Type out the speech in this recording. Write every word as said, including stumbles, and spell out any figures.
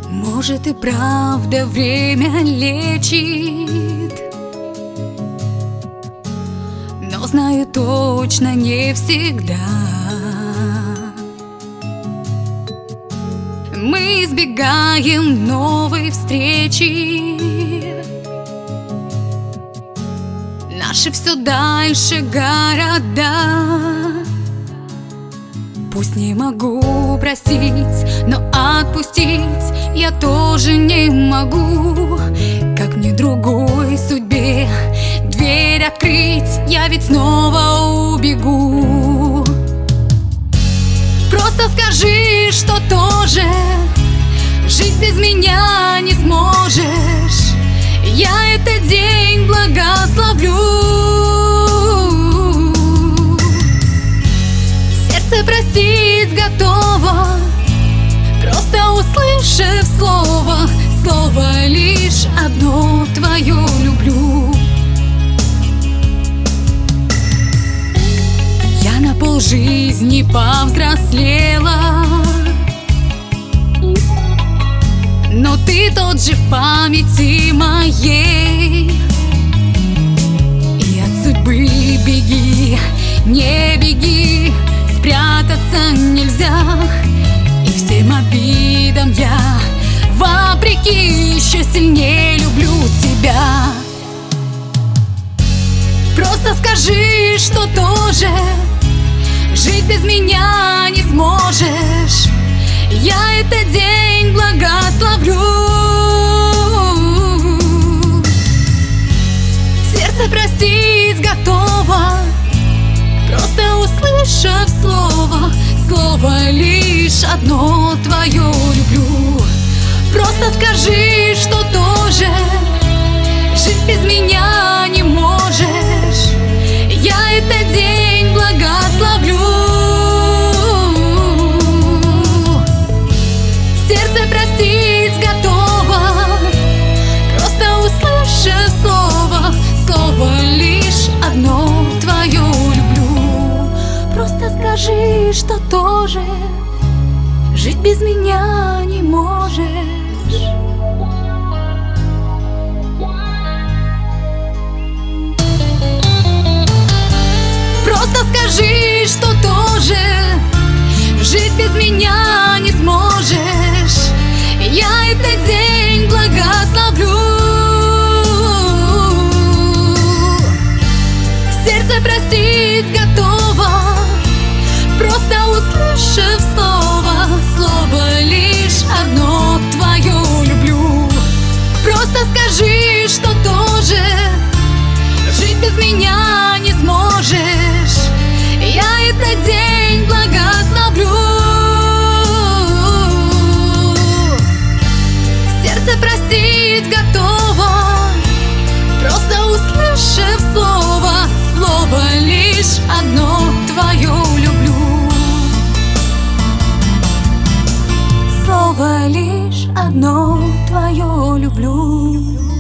Может и правда время лечит, но знаю точно не всегда. Мы избегаем новой встречи, наши все дальше города. Пусть не могу простить, но отпустить я тоже не могу. Как мне другой судьбе дверь открыть, я ведь снова убегу. Просто скажи, что тоже жить без меня не сможешь. Я этот день благословлю. Сердце простить готово, просто услышав слово. Слово лишь одно твое люблю. Я на полжизни повзрослела, но ты тот же в памяти моей. И от судьбы беги, не беги, спрятаться нельзя. И всем обидам я, вопреки, еще сильнее люблю тебя. Просто скажи, что тоже жить без меня не сможешь. Я этот день благословлю. Сердце простить готово, просто услышав слово. Слово лишь одно твое люблю. Просто скажи, что тоже жить без меня не можешь. Я этот день благословлю. Сердце простить готово, просто услышав слово. Слово лишь одно твое люблю. Просто скажи, что тоже жить без меня не можешь. Просто скажи, что тоже жить без меня не сможешь. Я этот день благословлю. Сердце простить готово, просто услышав слово. Слово лишь одно твое люблю. Просто скажи, что тоже жить без меня не сможешь. Я этот день благословлю. Сердце простить готово, просто услышав слово. Слово лишь одно твое люблю. Слово лишь одно твое люблю.